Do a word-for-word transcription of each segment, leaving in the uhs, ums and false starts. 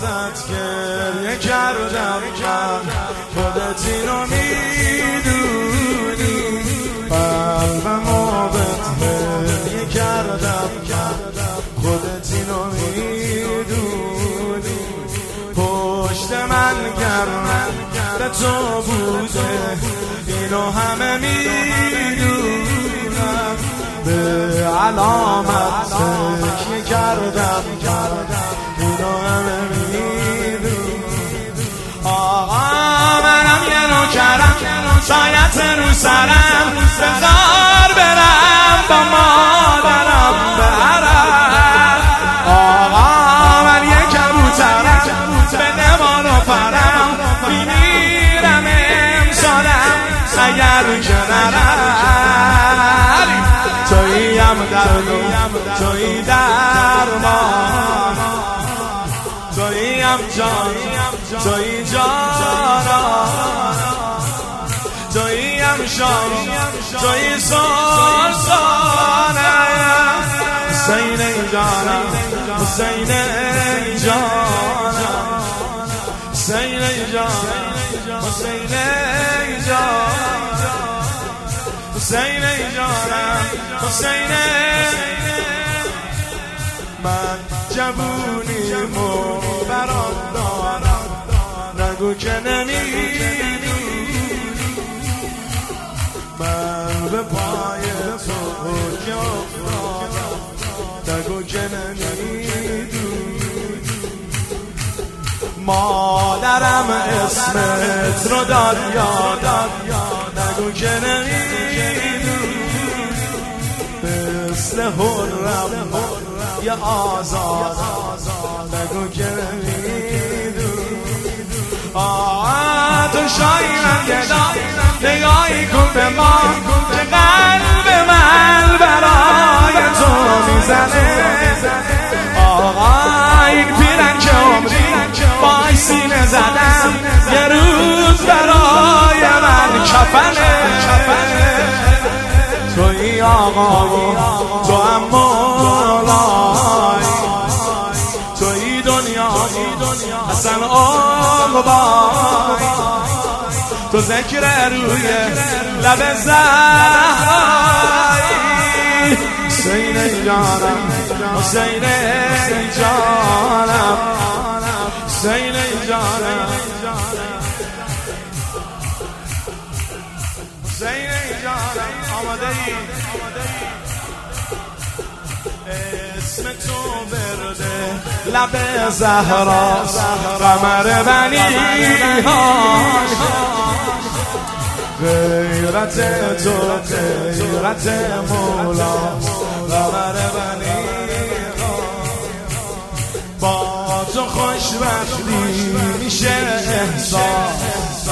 ازت گریه کردم من، خودت اینو میدونی، قلبمو بهت هدیه کردم من، خودت اینو میدونی، پشت من گرم به تو بوده اینو همه میدونم، به علامت تکیه کردم اینو همه میدونم. آقا منم یه نوکرم شاید رو سرم، بذار برم با مادرم به عرب. آقا من یه کبوترم بده منو پرم، میمیرم امسالم اگر که نرم. توییم درد و تویی درمان، توییم جان تویی جانان، توییم شام تویی سلطانم. حسین جانم حسین جانم حسین جانم حسین جانم حسین جانم حسین. من جوونیمو برات دارم، نگو که نمیدونی، من به پای تو که افتادم، نگو که نمیدونی. مادرم اسمت رو داد یادم، نگو که نمیدونی، مثل حرم یه آزاد، نگو که نمیدونی. آه تو شایرم گدا نگاهی کن به ما، که قلب من برای تو میزنه. آقا این پیرن که عمری بای سینه زدم، یه روز برای من کفنه. توی آقا و تو هم مولای، توی دنیایی حسن آقای، تو ذکر روی لب زهرایی. حسین جانم حسین جانم حسین جانم حسین جانم. آماده ای اسم تو برده لب زهرا، قمر بنی غیرت تو غیرت مولا، قمر بنی با تو خوشبختی میشه احساس.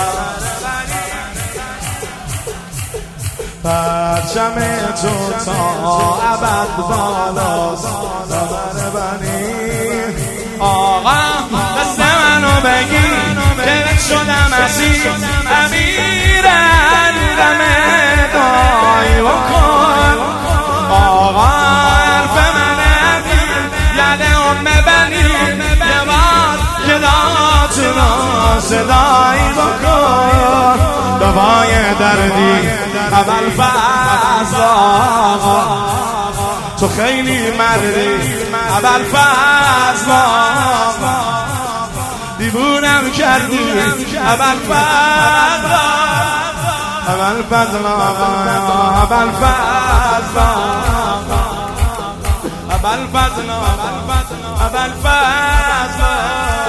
پرچم تو تا ابد بالاست، قمر بنی. آقا دست منو بگیر دلت شدم اسیر، امیر اندم دای بکن. آقا حرف من امیر یاد ام بنی، یه بار که داتنا صدایی بکن. دوای دردی اول فضل آقا، تو خیلی مردی اول فضل آقا، دیوونم کردی اول فضل اول فضل آقا، اول فضل اول فضل اول فضل